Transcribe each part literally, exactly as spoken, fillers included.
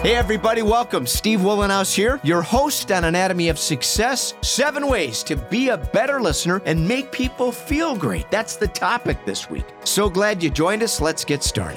Hey everybody, welcome. Steve Willenhouse here, your host on Anatomy of Success. Seven ways to be a better listener and make people feel great. That's the topic this week. So glad you joined us. Let's get started.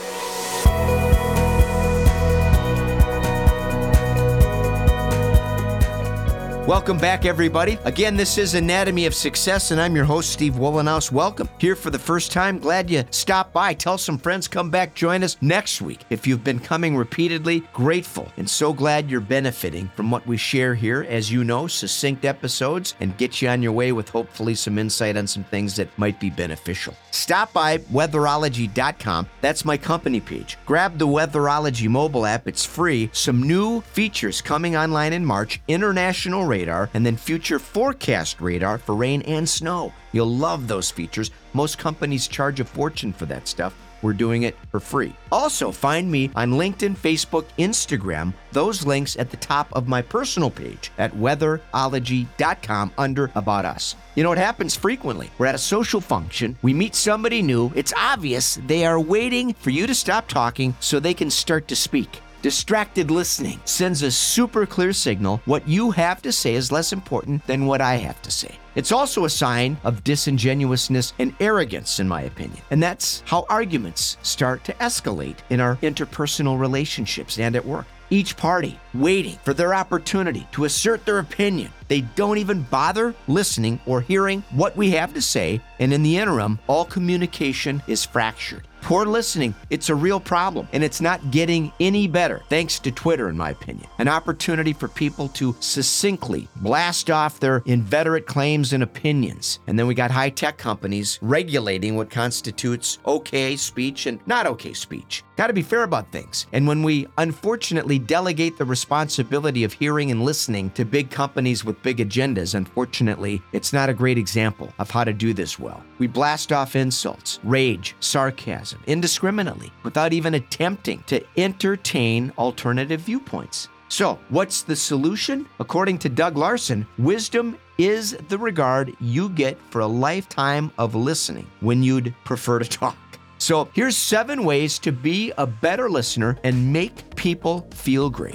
Welcome back, everybody. Again, this is Anatomy of Success, and I'm your host, Steve Willenhouse. Welcome. Here for the first time, glad you stopped by. Tell some friends, come back, join us next week. If you've been coming repeatedly, grateful and so glad you're benefiting from what we share here. As you know, succinct episodes and get you on your way with hopefully some insight on some things that might be beneficial. Stop by weatherology dot com. That's my company page. Grab the Weatherology mobile app. It's free. Some new features coming online in March. International radar, and then future forecast radar for rain and snow. You'll love those features. Most companies charge a fortune for that stuff. We're doing it for free. Also, find me on LinkedIn, Facebook, Instagram. Those links at the top of my personal page at weatherology dot com under About Us. You know, what happens frequently. We're at a social function. We meet somebody new. It's obvious they are waiting for you to stop talking so they can start to speak. Distracted listening sends a super clear signal. What you have to say is less important than what I have to say. It's also a sign of disingenuousness and arrogance, in my opinion. And that's how arguments start to escalate in our interpersonal relationships and at work. Each party waiting for their opportunity to assert their opinion. They don't even bother listening or hearing what we have to say, and in the interim, all communication is fractured. Poor listening, it's a real problem, and it's not getting any better, thanks to Twitter, in my opinion. An opportunity for people to succinctly blast off their inveterate claims and opinions. And then we got high-tech companies regulating what constitutes okay speech and not okay speech. Got to be fair about things. And when we unfortunately delegate the responsibility of hearing and listening to big companies with big agendas, unfortunately, it's not a great example of how to do this well. We blast off insults, rage, sarcasm, indiscriminately, without even attempting to entertain alternative viewpoints. So, what's the solution? According to Doug Larson, wisdom is the regard you get for a lifetime of listening when you'd prefer to talk. So, here's seven ways to be a better listener and make people feel great.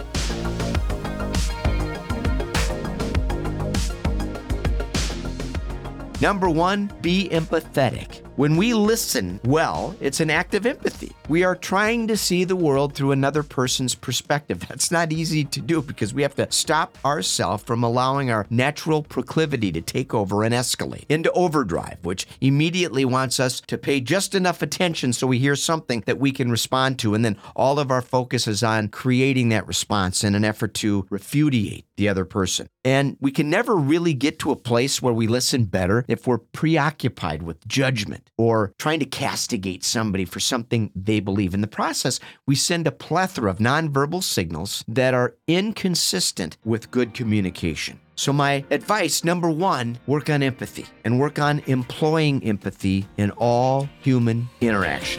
Number one, be empathetic. When we listen well, it's an act of empathy. We are trying to see the world through another person's perspective. That's not easy to do because we have to stop ourselves from allowing our natural proclivity to take over and escalate into overdrive, which immediately wants us to pay just enough attention so we hear something that we can respond to, and then all of our focus is on creating that response in an effort to repudiate the other person. And we can never really get to a place where we listen better if we're preoccupied with judgment or trying to castigate somebody for something they believe. In the process, we send a plethora of nonverbal signals that are inconsistent with good communication. So my advice, number one, work on empathy and work on employing empathy in all human interaction.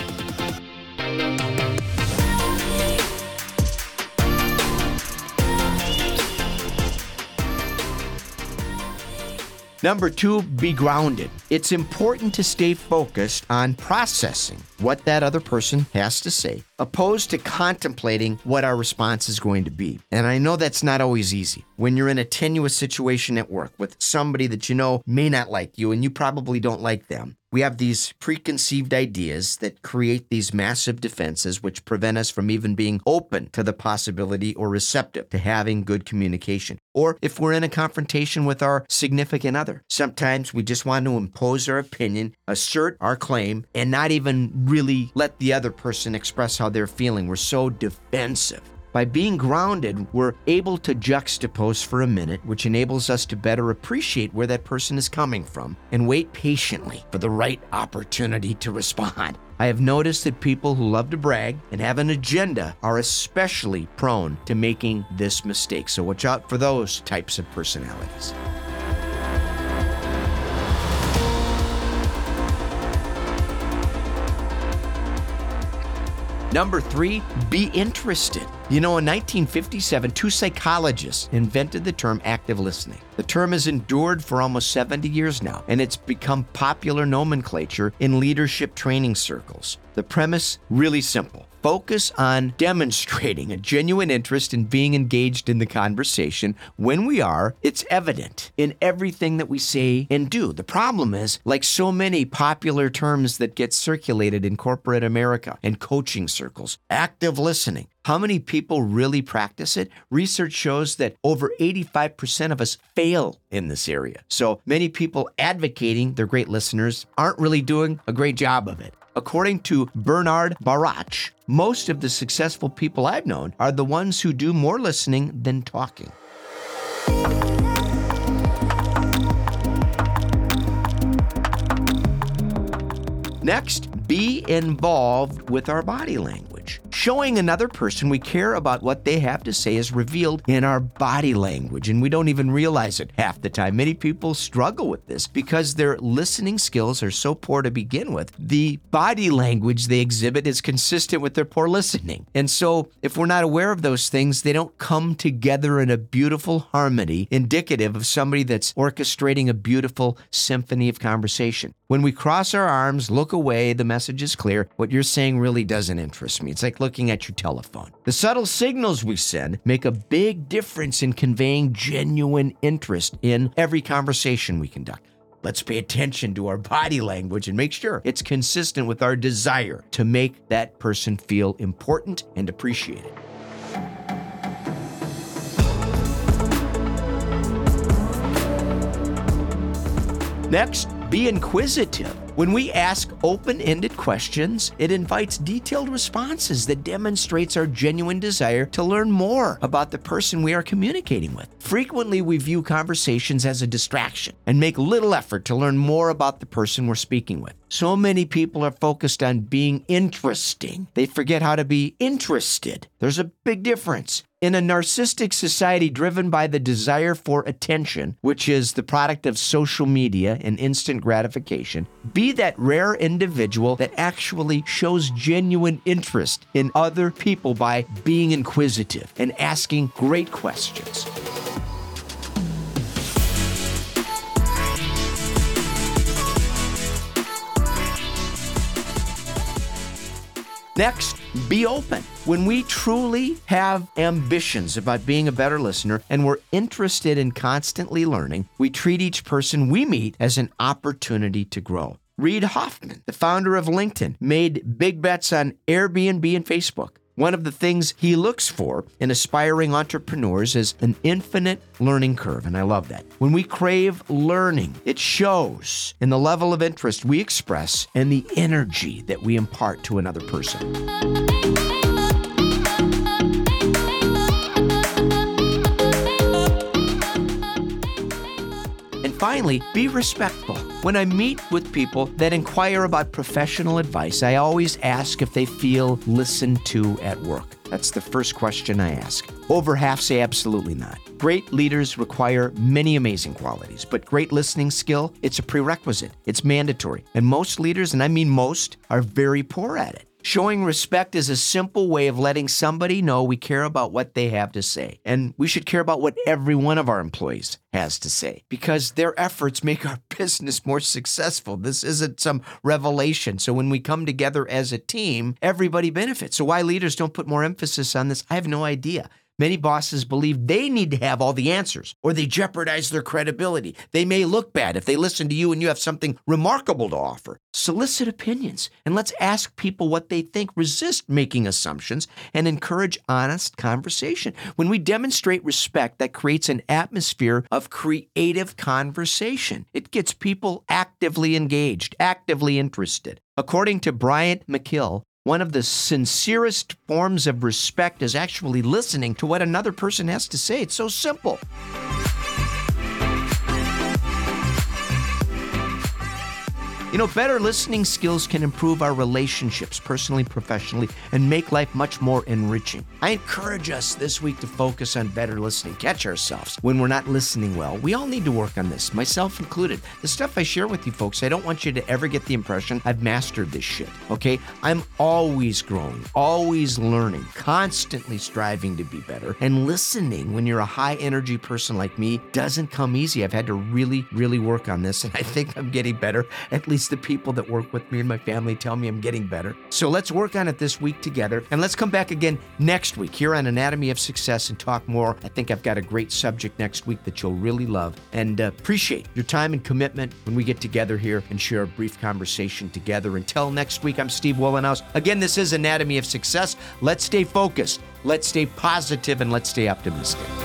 Number two, be grounded. It's important to stay focused on processing what that other person has to say, opposed to contemplating what our response is going to be. And I know that's not always easy. When you're in a tenuous situation at work with somebody that you know may not like you and you probably don't like them, we have these preconceived ideas that create these massive defenses which prevent us from even being open to the possibility or receptive to having good communication. Or if we're in a confrontation with our significant other, sometimes we just want to impose our opinion, assert our claim, and not even really let the other person express how they're feeling. We're so defensive. By being grounded, we're able to juxtapose for a minute, which enables us to better appreciate where that person is coming from and wait patiently for the right opportunity to respond. I have noticed that people who love to brag and have an agenda are especially prone to making this mistake. So watch out for those types of personalities. Number three, be interested. You know, in nineteen fifty-seven, two psychologists invented the term active listening. The term has endured for almost seventy years now, and it's become popular nomenclature in leadership training circles. The premise, really simple. Focus on demonstrating a genuine interest in being engaged in the conversation. When we are, it's evident in everything that we say and do. The problem is, like so many popular terms that get circulated in corporate America and coaching circles, active listening. How many people really practice it? Research shows that over eighty-five percent of us fail in this area. So many people advocating they're great listeners aren't really doing a great job of it. According to Bernard Barach, most of the successful people I've known are the ones who do more listening than talking. Next, be involved with our body language. Showing another person we care about what they have to say is revealed in our body language, and we don't even realize it half the time. Many people struggle with this because their listening skills are so poor to begin with. The body language they exhibit is consistent with their poor listening. And so if we're not aware of those things, they don't come together in a beautiful harmony indicative of somebody that's orchestrating a beautiful symphony of conversation. When we cross our arms, look away, the message is clear. What you're saying really doesn't interest me. It's like looking at your telephone. The subtle signals we send make a big difference in conveying genuine interest in every conversation we conduct. Let's pay attention to our body language and make sure it's consistent with our desire to make that person feel important and appreciated. Next, be inquisitive. When we ask open-ended questions, it invites detailed responses that demonstrates our genuine desire to learn more about the person we are communicating with. Frequently, we view conversations as a distraction and make little effort to learn more about the person we're speaking with. So many people are focused on being interesting. They forget how to be interested. There's a big difference. In a narcissistic society driven by the desire for attention, which is the product of social media and instant gratification, be that rare individual that actually shows genuine interest in other people by being inquisitive and asking great questions. Next, be open. When we truly have ambitions about being a better listener and we're interested in constantly learning, we treat each person we meet as an opportunity to grow. Reid Hoffman, the founder of LinkedIn, made big bets on Airbnb and Facebook. One of the things he looks for in aspiring entrepreneurs is an infinite learning curve, and I love that. When we crave learning, it shows in the level of interest we express and the energy that we impart to another person. And finally, be respectful. When I meet with people that inquire about professional advice, I always ask if they feel listened to at work. That's the first question I ask. Over half say absolutely not. Great leaders require many amazing qualities, but great listening skill, it's a prerequisite. It's mandatory. And most leaders, and I mean most, are very poor at it. Showing respect is a simple way of letting somebody know we care about what they have to say. And we should care about what every one of our employees has to say because their efforts make our business more successful. This isn't some revelation. So when we come together as a team, everybody benefits. So why leaders don't put more emphasis on this, I have no idea. Many bosses believe they need to have all the answers, or they jeopardize their credibility. They may look bad if they listen to you and you have something remarkable to offer. Solicit opinions, and let's ask people what they think. Resist making assumptions and encourage honest conversation. When we demonstrate respect, that creates an atmosphere of creative conversation. It gets people actively engaged, actively interested. According to Bryant McKill, one of the sincerest forms of respect is actually listening to what another person has to say. It's so simple. You know, better listening skills can improve our relationships, personally, professionally, and make life much more enriching. I encourage us this week to focus on better listening. Catch ourselves when we're not listening well. We all need to work on this, myself included. The stuff I share with you folks, I don't want you to ever get the impression I've mastered this shit, okay? I'm always growing, always learning, constantly striving to be better. And listening when you're a high-energy person like me doesn't come easy. I've had to really, really work on this, and I think I'm getting better, at least least the people that work with me and my family tell me I'm getting better. So let's work on it this week together. And let's come back again next week here on Anatomy of Success and talk more. I think I've got a great subject next week that you'll really love. And uh, appreciate your time and commitment when we get together here and share a brief conversation together. Until next week, I'm Steve Wollenhaus. Again, this is Anatomy of Success. Let's stay focused. Let's stay positive and let's stay optimistic.